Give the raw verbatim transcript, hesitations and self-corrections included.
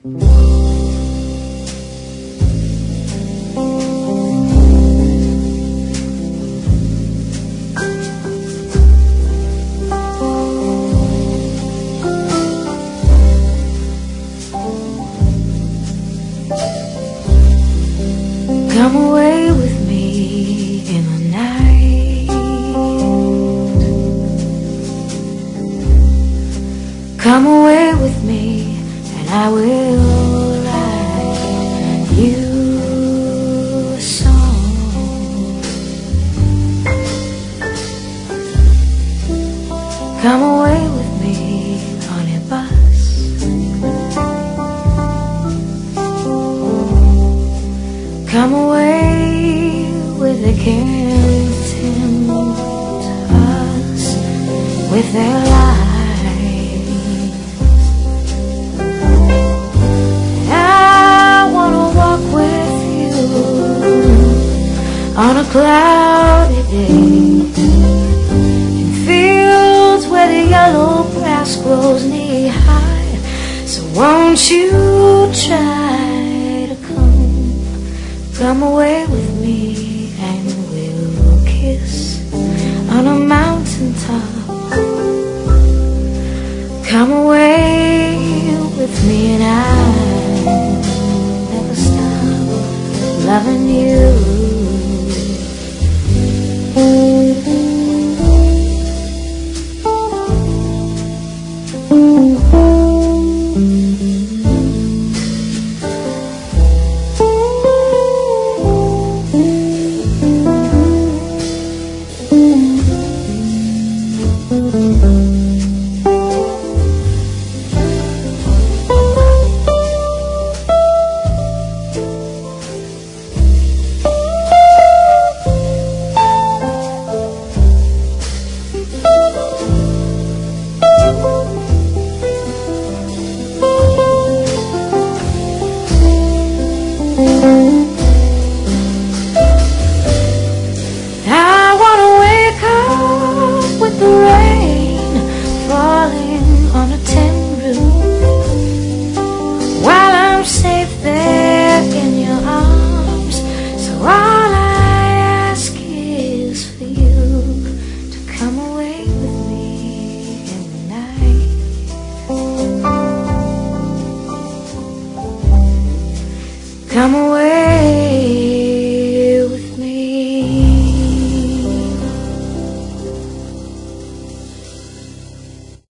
Come away with me in the night. Come away with me and I will write you a song. Come away with me on a bus. Come away with the Carrington to us, with their lives. I wanna walk with you on a cloudy day, in fields where the yellow grass grows knee high. So won't you try to come Come away with me and we'll kiss on a mountaintop. Come away with me and I'll never stop loving you.